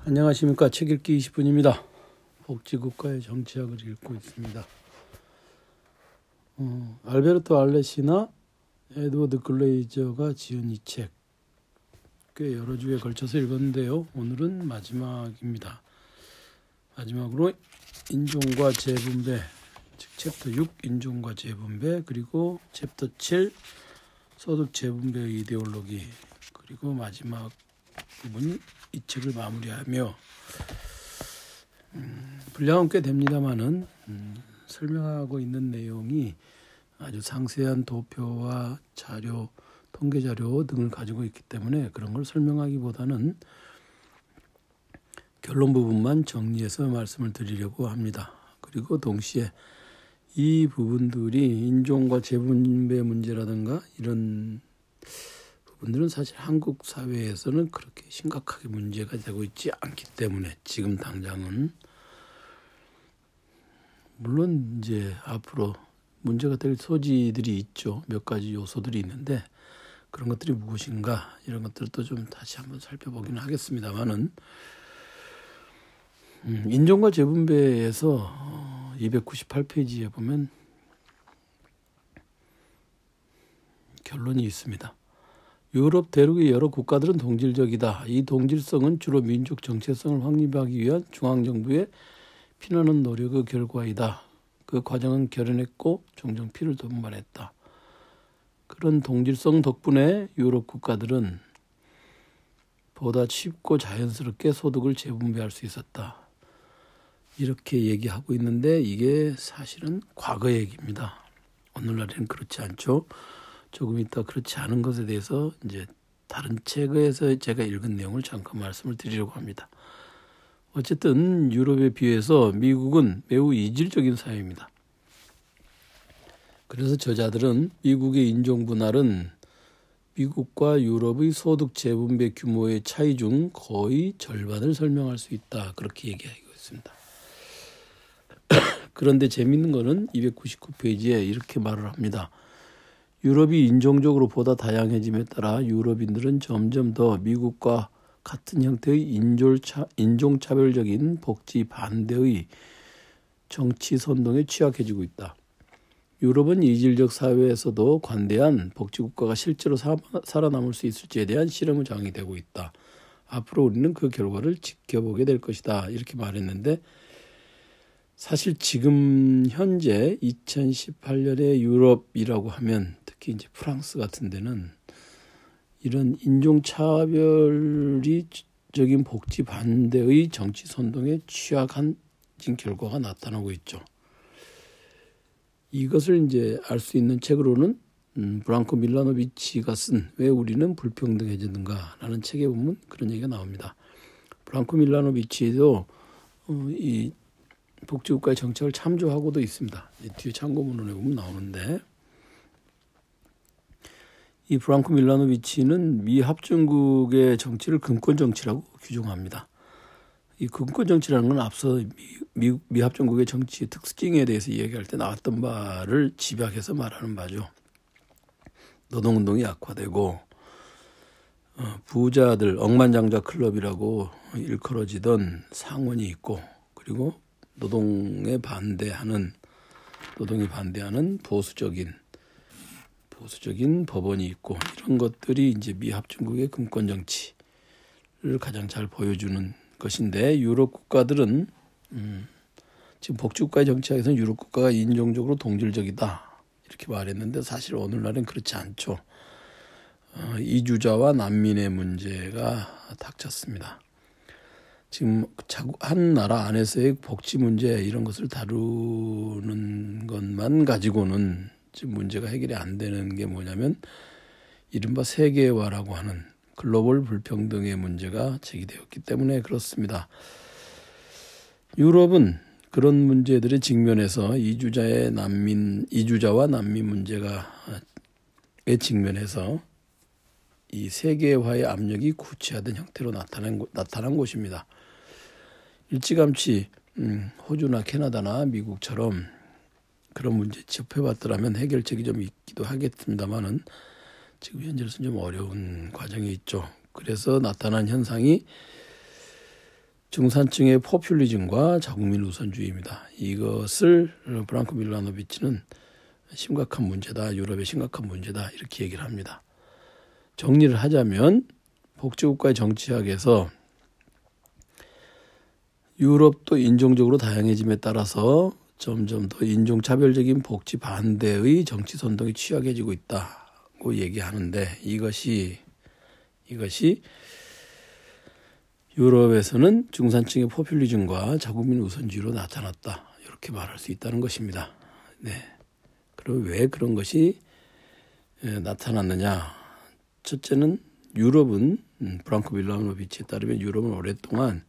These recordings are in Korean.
안녕하십니까. 책 읽기 20분입니다. 복지국가의 정치학을 읽고 있습니다. 알베르토 알레시나 에드워드 글레이저가 지은 이 책 꽤 여러 주에 걸쳐서 읽었는데요. 오늘은 마지막입니다. 마지막으로 인종과 재분배, 즉 챕터 6 인종과 재분배, 그리고 챕터 7 소득 재분배의 이데올로기, 그리고 마지막 부분 이 책을 마무리하며 분량은 꽤 됩니다만은 설명하고 있는 내용이 아주 상세한 도표와 자료, 통계 자료 등을 가지고 있기 때문에 그런 걸 설명하기보다는 결론 부분만 정리해서 말씀을 드리려고 합니다. 그리고 동시에 이 부분들이 인종과 재분배 문제라든가 이런 부분들은 사실 한국 사회에서는 그렇게 심각하게 문제가 되고 있지 않기 때문에 지금 당장은, 물론 이제 앞으로 문제가 될 소지들이 있죠. 몇 가지 요소들이 있는데 그런 것들이 무엇인가 이런 것들도 좀 다시 한번 살펴보긴 하겠습니다만은, 인종과 재분배에서 298페이지에 보면 결론이 있습니다. 유럽 대륙의 여러 국가들은 동질적이다. 이 동질성은 주로 민족 정체성을 확립하기 위한 중앙정부의 피나는 노력의 결과이다. 그 과정은 결연했고 종종 피를 동반했다. 그런 동질성 덕분에 유럽 국가들은 보다 쉽고 자연스럽게 소득을 재분배할 수 있었다. 이렇게 얘기하고 있는데 이게 사실은 과거 얘기입니다. 오늘날에는 그렇지 않죠. 조금 이따 그렇지 않은 것에 대해서 이제 다른 책에서 제가 읽은 내용을 잠깐 말씀을 드리려고 합니다. 어쨌든 유럽에 비해서 미국은 매우 이질적인 사회입니다. 그래서 저자들은 미국의 인종 분할은 미국과 유럽의 소득 재분배 규모의 차이 중 거의 절반을 설명할 수 있다. 그렇게 얘기하고 있습니다. 그런데 재미있는 것은 299페이지에 이렇게 말을 합니다. 유럽이 인종적으로 보다 다양해짐에 따라 유럽인들은 점점 더 미국과 같은 형태의 인종차별적인 복지 반대의 정치 선동에 취약해지고 있다. 유럽은 이질적 사회에서도 관대한 복지국가가 실제로 살아남을 수 있을지에 대한 실험의 장이 되고 있다. 앞으로 우리는 그 결과를 지켜보게 될 것이다. 이렇게 말했는데, 사실 지금 현재 2018년의 유럽이라고 하면 특히 이제 프랑스 같은 데는 이런 인종차별적인 복지 반대의 정치 선동에 취약한 결과가 나타나고 있죠. 이것을 이제 알 수 있는 책으로는 브랑코 밀라노비치가 쓴 왜 우리는 불평등해졌는가라는 책에 보면 그런 얘기가 나옵니다. 브랑코 밀라노비치도 이 복지국가의 정책을 참조하고도 있습니다. 뒤에 참고문헌에 보면 나오는데, 이 브랑코 밀라노비치는 미 합중국의 정치를 금권 정치라고 규정합니다. 이 금권 정치라는 건 앞서 미 합중국의 정치의 특징에 대해서 이야기할 때 나왔던 바를 집약해서 말하는 바죠. 노동운동이 악화되고 부자들 억만장자 클럽이라고 일컬어지던 상원이 있고, 그리고 노동이 반대하는 보수적인 법원이 있고, 이런 것들이 이제 미 합중국의 금권 정치를 가장 잘 보여주는 것인데, 유럽 국가들은 지금 복지국가의 정치학에서는 유럽 국가가 인종적으로 동질적이다 이렇게 말했는데 사실 오늘날은 그렇지 않죠. 이주자와 난민의 문제가 닥쳤습니다. 지금 한 나라 안에서의 복지 문제 이런 것을 다루는 것만 가지고는 지금 문제가 해결이 안 되는 게 뭐냐면 이른바 세계화라고 하는 글로벌 불평등의 문제가 제기되었기 때문에 그렇습니다. 유럽은 그런 문제들에 직면해서 이주자와 난민 문제가 직면해서 이 세계화의 압력이 구체화된 형태로 나타난 곳입니다. 일찌감치 호주나 캐나다나 미국처럼 그런 문제 접해봤더라면 해결책이 좀 있기도 하겠습니다만은 지금 현재로서는 좀 어려운 과정이 있죠. 그래서 나타난 현상이 중산층의 포퓰리즘과 자국민 우선주의입니다. 이것을 프랑크 밀라노비치는 심각한 문제다, 유럽의 심각한 문제다 이렇게 얘기를 합니다. 정리를 하자면 복지국가의 정치학에서 유럽도 인종적으로 다양해짐에 따라서 점점 더 인종차별적인 복지 반대의 정치 선동이 취약해지고 있다고 얘기하는데 이것이 유럽에서는 중산층의 포퓰리즘과 자국민 우선주의로 나타났다. 이렇게 말할 수 있다는 것입니다. 네. 그럼 왜 그런 것이 나타났느냐? 첫째는 유럽은 프랑크 밀라노비치에 따르면 유럽은 오랫동안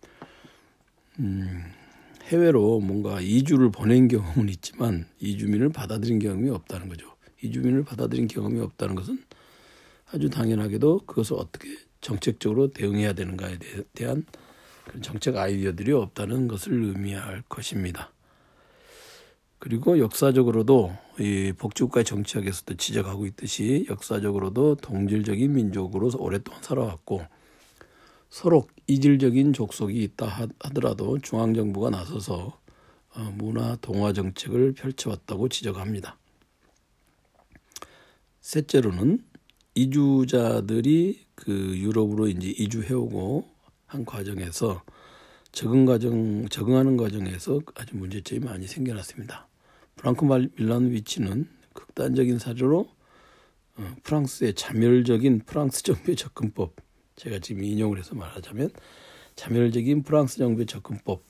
해외로 뭔가 이주를 보낸 경험은 있지만 이주민을 받아들인 경험이 없다는 거죠. 이주민을 받아들인 경험이 없다는 것은 아주 당연하게도 그것을 어떻게 정책적으로 대응해야 되는가에 대한 그런 정책 아이디어들이 없다는 것을 의미할 것입니다. 그리고 역사적으로도 이 복지국가의 정치학에서도 지적하고 있듯이 역사적으로도 동질적인 민족으로 오랫동안 살아왔고 서로 이질적인 족속이 있다 하더라도 중앙정부가 나서서 문화 동화 정책을 펼쳐왔다고 지적합니다. 셋째로는 이주자들이 그 유럽으로 이제 이주해오고 한 과정에서 적응하는 과정에서 아주 문제점이 많이 생겨났습니다. 프랑크 밀라노비치는 극단적인 사례로 프랑스의 자멸적인 프랑스 정부의 접근법, 제가 지금 인용을 해서 말하자면 자멸적인 프랑스 정부의 접근법을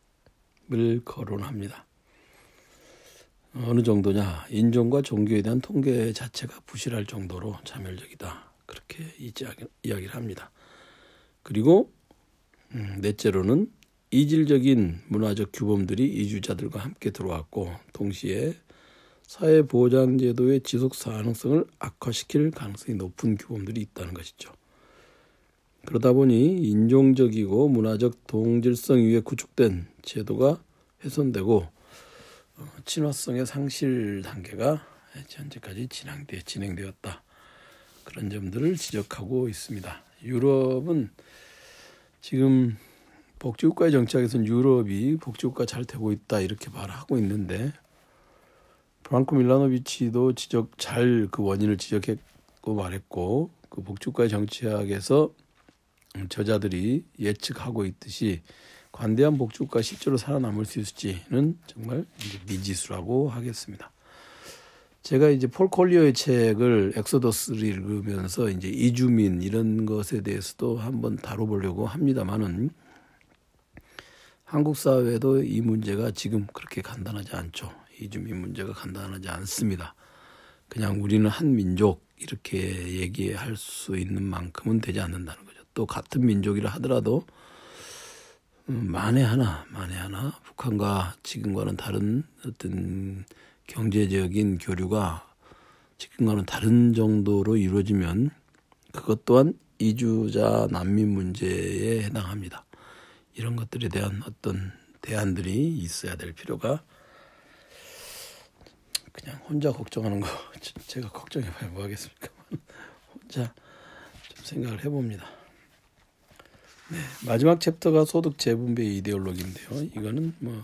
거론합니다. 어느 정도냐? 인종과 종교에 대한 통계 자체가 부실할 정도로 자멸적이다. 그렇게 이야기를 합니다. 그리고 넷째로는 이질적인 문화적 규범들이 이주자들과 함께 들어왔고 동시에 사회보장제도의 지속 가능성을 악화시킬 가능성이 높은 규범들이 있다는 것이죠. 그러다 보니 인종적이고 문화적 동질성 위에 구축된 제도가 훼손되고 친화성의 상실 단계가 현재까지 진행되었다. 그런 점들을 지적하고 있습니다. 유럽은 지금 복지국가의 정치학에서는 유럽이 복지국가 잘 되고 있다 이렇게 말하고 있는데 프랑크 밀라노비치도 잘 그 원인을 지적했고 말했고 그 복지국가의 정치학에서 저자들이 예측하고 있듯이 관대한 복지국가 실제로 살아남을 수 있을지는 정말 이제 미지수라고 하겠습니다. 제가 이제 폴 콜리어의 책을 엑소더스를 읽으면서 이제 이주민 이런 것에 대해서도 한번 다뤄보려고 합니다만은 한국 사회도 이 문제가 지금 그렇게 간단하지 않죠. 이주민 문제가 간단하지 않습니다. 그냥 우리는 한 민족 이렇게 얘기할 수 있는 만큼은 되지 않는다는 거죠. 또 같은 민족이라 하더라도 만에 하나 북한과 지금과는 다른 어떤 경제적인 교류가 지금과는 다른 정도로 이루어지면 그것 또한 이주자 난민 문제에 해당합니다. 이런 것들에 대한 어떤 대안들이 있어야 될 필요가 그냥 혼자 걱정하는 거 제가 걱정해봐야 뭐 하겠습니까? 혼자 좀 생각을 해봅니다. 네, 마지막 챕터가 소득 재분배 이데올로기인데요. 이거는 뭐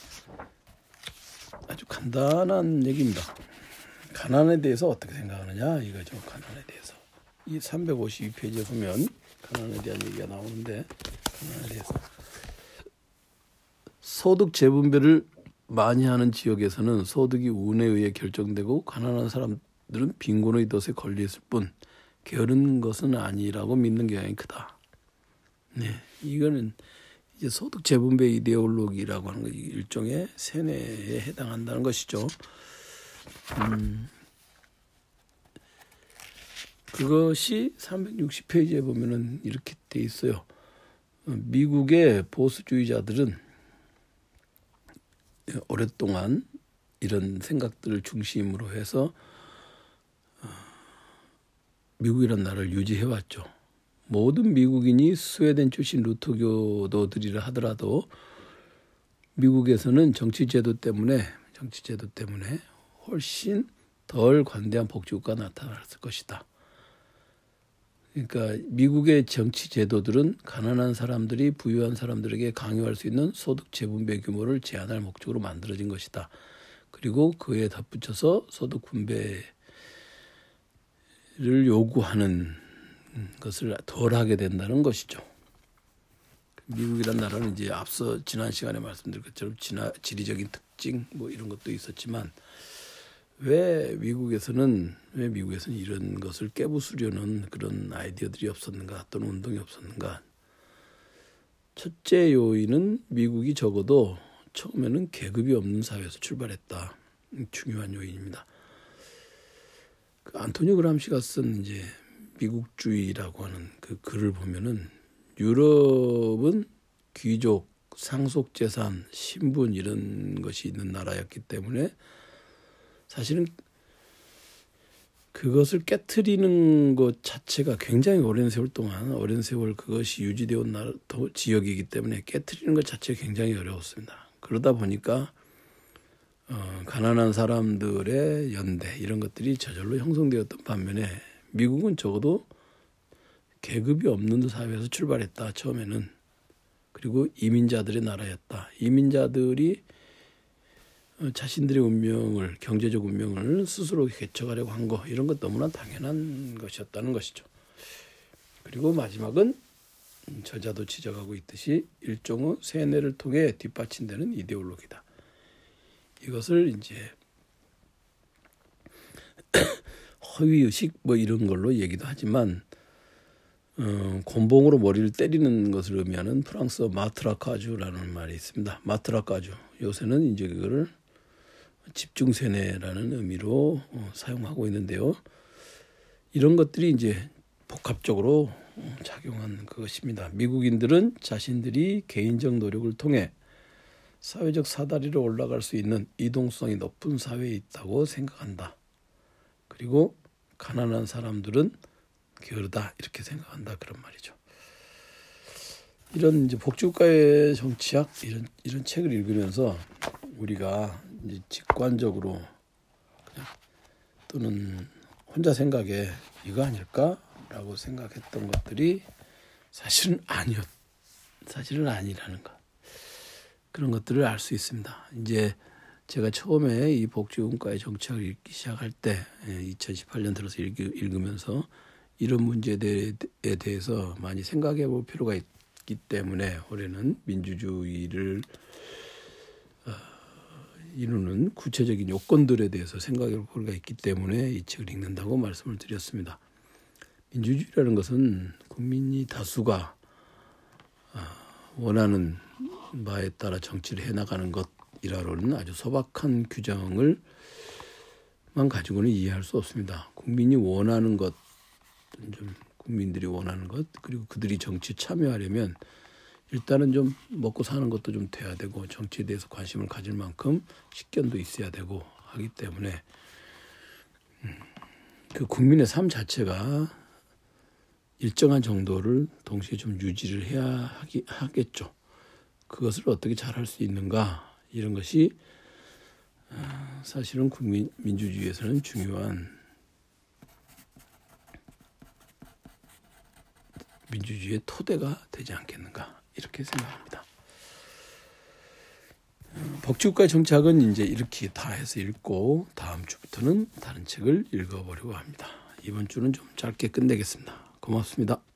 아주 간단한 얘기입니다. 가난에 대해서 어떻게 생각하느냐 이거죠. 가난에 대해서 이 352페이지에 보면 가난에 대한 얘기가 나오는데 가난에 대해서 소득 재분배를 많이 하는 지역에서는 소득이 운에 의해 결정되고 가난한 사람들은 빈곤의 덫에 걸려있을 뿐 게으른 것은 아니라고 믿는 경향이 크다. 네, 이거는 이제 소득 재분배 이데올로기라고 하는 거 일종의 세뇌에 해당한다는 것이죠. 그것이 360페이지에 보면은 이렇게 돼 있어요. 미국의 보수주의자들은 오랫동안 이런 생각들을 중심으로 해서 미국이라는 나라를 유지해왔죠. 모든 미국인이 스웨덴 출신 루터교도들이라 하더라도 미국에서는 정치제도 때문에 훨씬 덜 관대한 복지국가가 나타났을 것이다. 그러니까 미국의 정치 제도들은 가난한 사람들이 부유한 사람들에게 강요할 수 있는 소득 재분배 규모를 제한할 목적으로 만들어진 것이다. 그리고 그에 덧붙여서 소득 분배를 요구하는 것을 덜 하게 된다는 것이죠. 미국이란 나라는 이제 앞서 지난 시간에 말씀드린 것처럼 지리적인 특징 뭐 이런 것도 있었지만 왜 미국에서는 이런 것을 깨부수려는 그런 아이디어들이 없었는가 또는 운동이 없었는가? 첫째 요인은 미국이 적어도 처음에는 계급이 없는 사회에서 출발했다. 중요한 요인입니다. 안토니오 그람시가 쓴 이제 미국주의라고 하는 그 글을 보면은 유럽은 귀족, 상속재산, 신분 이런 것이 있는 나라였기 때문에 사실은 그것을 깨트리는 것 자체가 굉장히 오랜 세월 그것이 유지되어 온 지역이기 때문에 깨트리는 것 자체가 굉장히 어려웠습니다. 그러다 보니까 가난한 사람들의 연대 이런 것들이 저절로 형성되었던 반면에 미국은 적어도 계급이 없는 사회에서 출발했다. 처음에는. 그리고 이민자들의 나라였다. 이민자들이 자신들의 운명을 경제적 운명을 스스로 개척하려고 한 거 이런 것 너무나 당연한 것이었다는 것이죠. 그리고 마지막은 저자도 지적하고 있듯이 일종의 세뇌를 통해 뒷받침되는 이데올로기다. 이것을 이제 허위의식 뭐 이런 걸로 얘기도 하지만 곤봉으로 머리를 때리는 것을 의미하는 프랑스어 마트라카주라는 말이 있습니다. 마트라카주. 요새는 이제 그거를 집중세뇌라는 의미로 사용하고 있는데요. 이런 것들이 이제 복합적으로 작용한 그것입니다. 미국인들은 자신들이 개인적 노력을 통해 사회적 사다리로 올라갈 수 있는 이동성이 높은 사회에 있다고 생각한다. 그리고 가난한 사람들은 게으르다 이렇게 생각한다 그런 말이죠. 이런 이제 복지국가의 정치학 이런 책을 읽으면서 우리가 이제 직관적으로 그냥 또는 혼자 생각에 이거 아닐까라고 생각했던 것들이 사실은 아니라는 것. 그런 것들을 알 수 있습니다. 이제 제가 처음에 이 복지국가의 정치학을 읽기 시작할 때 2018년 들어서 읽으면서 이런 문제에 대해서 많이 생각해 볼 필요가 있기 때문에 올해는 민주주의를 이루는 구체적인 요건들에 대해서 생각해 볼 필요가 있기 때문에 이 책을 읽는다고 말씀을 드렸습니다. 민주주의라는 것은 국민이 다수가 원하는 바에 따라 정치를 해나가는 것이라는 아주 소박한 규정을만 가지고는 이해할 수 없습니다. 국민이 원하는 것, 국민들이 원하는 것, 그리고 그들이 정치에 참여하려면 일단은 좀 먹고 사는 것도 좀 돼야 되고 정치에 대해서 관심을 가질 만큼 식견도 있어야 되고 하기 때문에 그 국민의 삶 자체가 일정한 정도를 동시에 좀 유지를 해야 하겠죠. 그것을 어떻게 잘할 수 있는가 이런 것이 사실은 민주주의에서는 중요한 민주주의의 토대가 되지 않겠는가 이렇게 생각합니다. 복지국가의 정착은 이제 이렇게 다 해서 읽고 다음 주부터는 다른 책을 읽어보려고 합니다. 이번 주는 좀 짧게 끝내겠습니다. 고맙습니다.